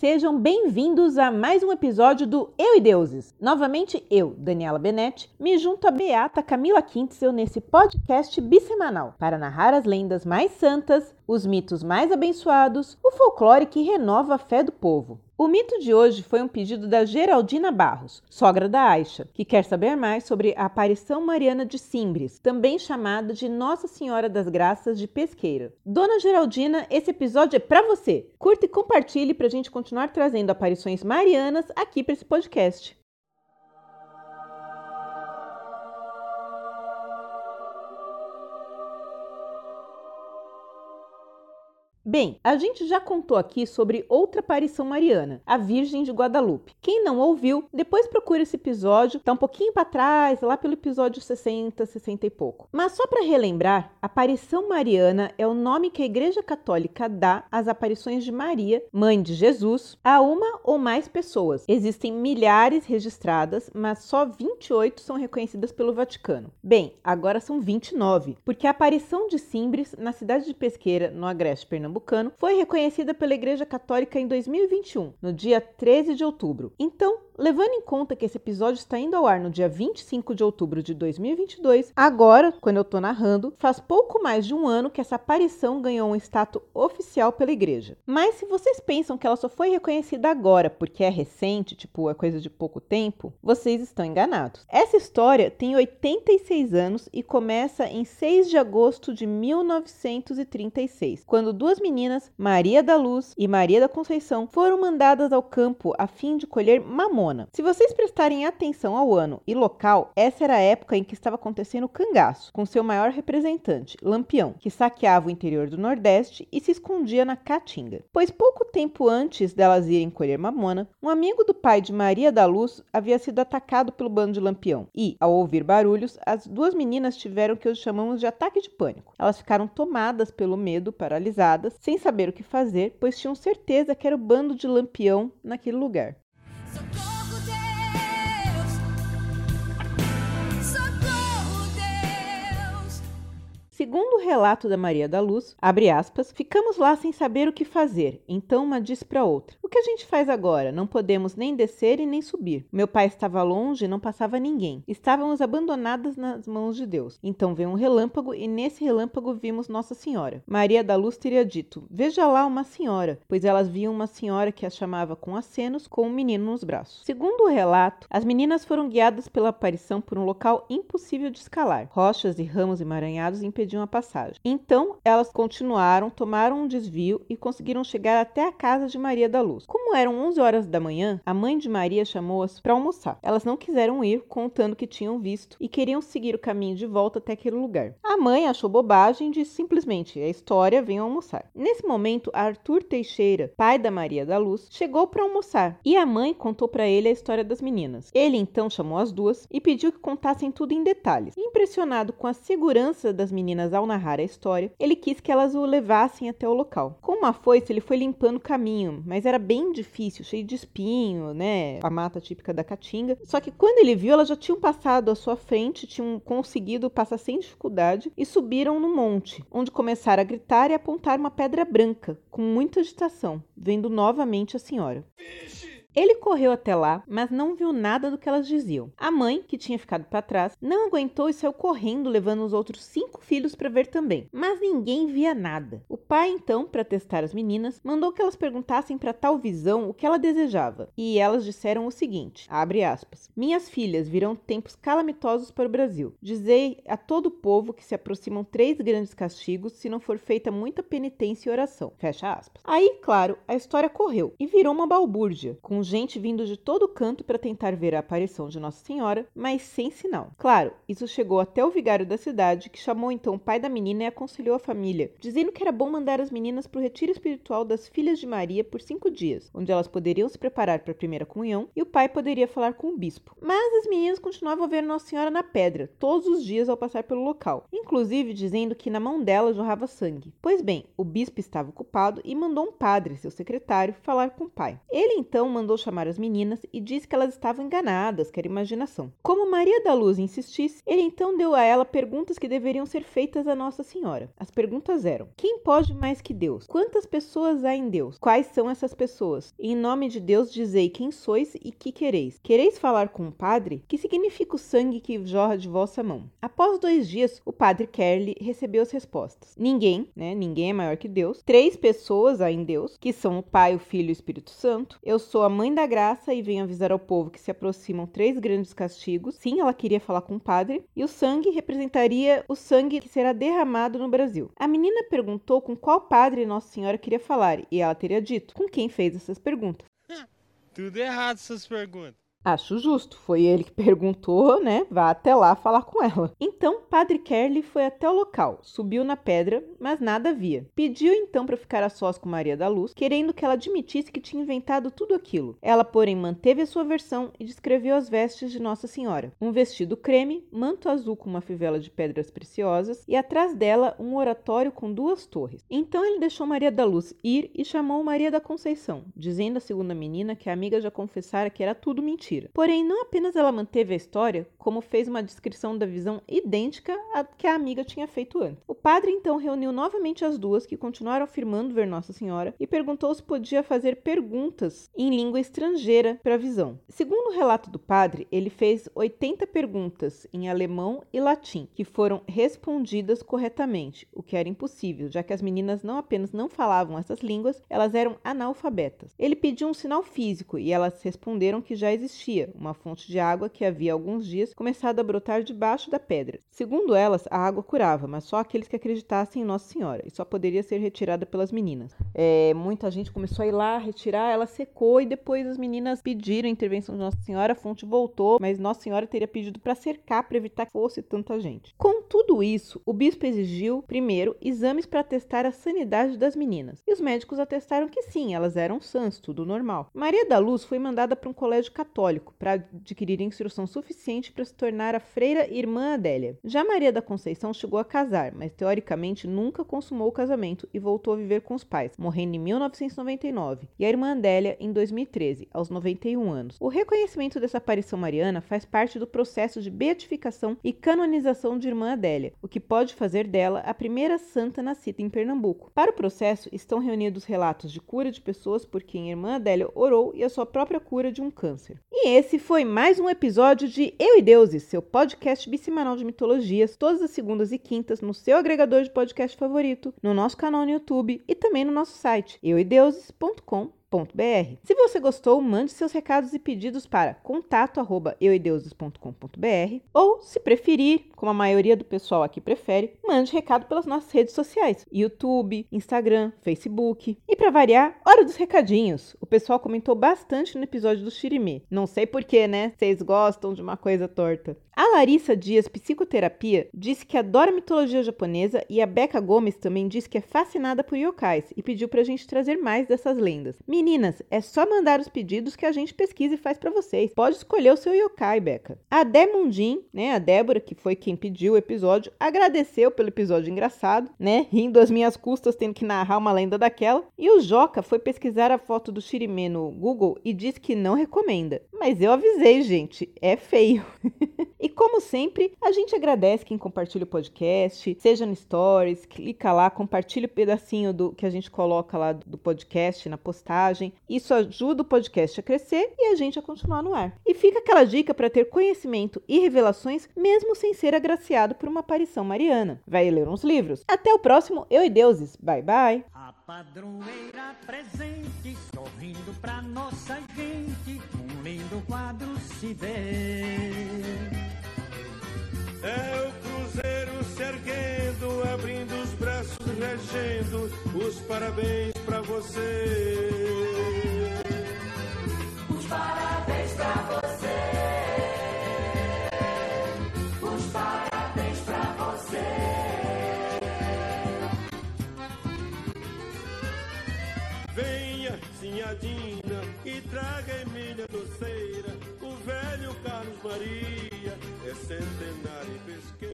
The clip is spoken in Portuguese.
Sejam bem-vindos a mais um episódio do Eu e Deuses. Novamente eu, Daniela Benetti, me junto a beata Camila Kintzel nesse podcast bissemanal para narrar as lendas mais santas, os mitos mais abençoados, o folclore que renova a fé do povo. O mito de hoje foi um pedido da Geraldina Barros, sogra da Aixa, que quer saber mais sobre a aparição mariana de Simbres, também chamada de Nossa Senhora das Graças de Pesqueira. Dona Geraldina, esse episódio é para você! Curta e compartilhe para a gente continuar trazendo aparições marianas aqui para esse podcast. Bem, a gente já contou aqui sobre outra aparição mariana, a Virgem de Guadalupe. Quem não ouviu, depois procura esse episódio, tá um pouquinho para trás, lá pelo episódio 60, 60 e pouco. Mas só para relembrar, aparição mariana é o nome que a Igreja Católica dá às aparições de Maria, mãe de Jesus, a uma ou mais pessoas. Existem milhares registradas, mas só 28 são reconhecidas pelo Vaticano. Bem, agora são 29, porque a aparição de Simbres na cidade de Pesqueira, no Agreste Pernambucano, foi reconhecida pela Igreja Católica em 2021, no dia 13 de outubro. Então, levando em conta que esse episódio está indo ao ar no dia 25 de outubro de 2022, agora, quando eu estou narrando, faz pouco mais de um ano que essa aparição ganhou um status oficial pela Igreja. Mas se vocês pensam que ela só foi reconhecida agora porque é recente, tipo, é coisa de pouco tempo, vocês estão enganados. Essa história tem 86 anos e começa em 6 de agosto de 1936, quando duas meninas, Maria da Luz e Maria da Conceição, foram mandadas ao campo a fim de colher mamona. Se vocês prestarem atenção ao ano e local, essa era a época em que estava acontecendo o cangaço, com seu maior representante, Lampião, que saqueava o interior do Nordeste e se escondia na Caatinga. Pois pouco tempo antes delas irem colher mamona, um amigo do pai de Maria da Luz havia sido atacado pelo bando de Lampião e, ao ouvir barulhos, as duas meninas tiveram o que chamamos de ataque de pânico. Elas ficaram tomadas pelo medo, paralisadas, sem saber o que fazer, pois tinham certeza que era o bando de Lampião naquele lugar. Socorro, Deus! Socorro, Deus! Segundo o relato da Maria da Luz, abre aspas, ficamos lá sem saber o que fazer, então uma disse para outra, o que a gente faz agora? Não podemos nem descer e nem subir. Meu pai estava longe e não passava ninguém. Estávamos abandonadas nas mãos de Deus. Então veio um relâmpago e nesse relâmpago vimos Nossa Senhora. Maria da Luz teria dito, veja lá uma senhora, pois elas viam uma senhora que as chamava com acenos com um menino nos braços. Segundo o relato, as meninas foram guiadas pela aparição por um local impossível de escalar. Rochas e ramos emaranhados impediam a passagem. Então, elas continuaram, tomaram um desvio e conseguiram chegar até a casa de Maria da Luz. Como eram 11 horas da manhã, a mãe de Maria chamou-as para almoçar. Elas não quiseram ir, contando que tinham visto e queriam seguir o caminho de volta até aquele lugar. A mãe achou bobagem e disse simplesmente, a história, venham almoçar. Nesse momento, Arthur Teixeira, pai da Maria da Luz, chegou para almoçar e a mãe contou para ele a história das meninas. Ele então chamou as duas e pediu que contassem tudo em detalhes. Impressionado com a segurança das meninas ao narrar a história, ele quis que elas o levassem até o local. Com uma foice, ele foi limpando o caminho, mas era bem difícil, cheio de espinho, né? A mata típica da Caatinga. Só que quando ele viu, elas já tinham passado à sua frente, tinham conseguido passar sem dificuldade e subiram no monte, onde começaram a gritar e apontar uma pedra branca, com muita agitação, vendo novamente a senhora. Ele correu até lá, mas não viu nada do que elas diziam. A mãe, que tinha ficado para trás, não aguentou e saiu correndo, levando os outros 5 filhos para ver também. Mas ninguém via nada. O pai, então, para testar as meninas, mandou que elas perguntassem para tal visão o que ela desejava. E elas disseram o seguinte, abre aspas, minhas filhas, virão tempos calamitosos para o Brasil. Dizei a todo o povo que se aproximam 3 grandes castigos se não for feita muita penitência e oração. Fecha aspas. Aí, claro, a história correu e virou uma balbúrdia, com gente vindo de todo canto para tentar ver a aparição de Nossa Senhora, mas sem sinal. Claro, isso chegou até o vigário da cidade, que chamou então o pai da menina e aconselhou a família, dizendo que era bom mandar as meninas para o retiro espiritual das Filhas de Maria por 5 dias, onde elas poderiam se preparar para a primeira comunhão e o pai poderia falar com o bispo. Mas as meninas continuavam a ver Nossa Senhora na pedra, todos os dias ao passar pelo local, inclusive dizendo que na mão dela jorrava sangue. Pois bem, o bispo estava ocupado e mandou um padre, seu secretário, falar com o pai. Ele então mandou mandou chamar as meninas e disse que elas estavam enganadas, que era imaginação. Como Maria da Luz insistisse, ele então deu a ela perguntas que deveriam ser feitas a Nossa Senhora. As perguntas eram: quem pode mais que Deus? Quantas pessoas há em Deus? Quais são essas pessoas? Em nome de Deus, dizei quem sois e que quereis. Quereis falar com o padre? Que significa o sangue que jorra de vossa mão? Após 2 dias, o padre Kerley recebeu as respostas. Ninguém, Ninguém é maior que Deus. 3 pessoas há em Deus, que são o Pai, o Filho e o Espírito Santo. Eu sou a Mãe da Graça e venho avisar ao povo que se aproximam 3 grandes castigos. Sim, ela queria falar com o padre. E o sangue representaria o sangue que será derramado no Brasil. A menina perguntou com qual padre Nossa Senhora queria falar e ela teria dito com quem fez essas perguntas. Tudo errado essas perguntas. Acho justo, foi ele que perguntou, Vá até lá falar com ela. Então, Padre Kerley foi até o local, subiu na pedra, mas nada via. Pediu então para ficar a sós com Maria da Luz, querendo que ela admitisse que tinha inventado tudo aquilo. Ela, porém, manteve a sua versão e descreveu as vestes de Nossa Senhora. Um vestido creme, manto azul com uma fivela de pedras preciosas e atrás dela um oratório com 2 torres. Então ele deixou Maria da Luz ir e chamou Maria da Conceição, dizendo à segunda menina que a amiga já confessara que era tudo mentira. Porém, não apenas ela manteve a história, como fez uma descrição da visão idêntica à que a amiga tinha feito antes. O padre então reuniu novamente as 2 que continuaram afirmando ver Nossa Senhora e perguntou se podia fazer perguntas em língua estrangeira para a visão. Segundo o relato do padre, ele fez 80 perguntas em alemão e latim, que foram respondidas corretamente, o que era impossível, já que as meninas não apenas não falavam essas línguas, elas eram analfabetas. Ele pediu um sinal físico e elas responderam que já existia uma fonte de água que havia alguns dias começado a brotar debaixo da pedra. Segundo elas, a água curava, mas só aqueles que acreditassem em Nossa Senhora, e só poderia ser retirada pelas meninas. Muita gente começou a ir lá retirar, ela secou e depois as meninas pediram a intervenção de Nossa Senhora, a fonte voltou, mas Nossa Senhora teria pedido para cercar para evitar que fosse tanta gente. Com tudo isso, o bispo exigiu, primeiro, exames para testar a sanidade das meninas, e os médicos atestaram que sim, elas eram sãs, tudo normal. Maria da Luz foi mandada para um colégio católico para adquirir instrução suficiente para se tornar a freira Irmã Adélia. Já Maria da Conceição chegou a casar, mas teoricamente nunca consumou o casamento e voltou a viver com os pais, morrendo em 1999, e a Irmã Adélia em 2013, aos 91 anos. O reconhecimento dessa aparição mariana faz parte do processo de beatificação e canonização de Irmã Adélia, o que pode fazer dela a primeira santa nascida em Pernambuco. Para o processo estão reunidos relatos de cura de pessoas por quem a Irmã Adélia orou e a sua própria cura de um câncer. E esse foi mais um episódio de Eu e Deuses, seu podcast bissemanal de mitologias, todas as segundas e quintas no seu agregador de podcast favorito, no nosso canal no YouTube e também no nosso site euideuses.com.br. Se você gostou, mande seus recados e pedidos para contato@euideuses.com.br ou, se preferir, como a maioria do pessoal aqui prefere, mande recado pelas nossas redes sociais, YouTube, Instagram, Facebook. E para variar, hora dos recadinhos. O pessoal comentou bastante no episódio do Shirimê. Não sei porquê, Vocês gostam de uma coisa torta. A Larissa Dias Psicoterapia disse que adora mitologia japonesa e a Becca Gomes também disse que é fascinada por yokais e pediu pra gente trazer mais dessas lendas. Meninas, é só mandar os pedidos que a gente pesquisa e faz pra vocês. Pode escolher o seu yokai, Becca. A Dé Mundim, a Débora, que foi quem pediu o episódio, agradeceu pelo episódio engraçado, rindo às minhas custas tendo que narrar uma lenda daquela. E o Joca foi pesquisar a foto do Shirimê no Google e disse que não recomenda. Mas eu avisei, gente, é feio. E como sempre, a gente agradece quem compartilha o podcast, seja no Stories, clica lá, compartilha o pedacinho do que a gente coloca lá do podcast na postagem. Isso ajuda o podcast a crescer e a gente a continuar no ar. E fica aquela dica para ter conhecimento e revelações, mesmo sem ser agraciado por uma aparição mariana. Vai ler uns livros. Até o próximo Eu e Deuses. Bye, bye! A padroeira presente, sorrindo pra nossa gente, um lindo quadro se vê. É o cruzeiro se erguendo, abrindo os braços, regendo, os parabéns pra você. Os parabéns pra você. Os parabéns pra você. Venha, Sinhadina, e traga Emília Doceira, o velho Carlos Maria, é centenário e pesqueiro.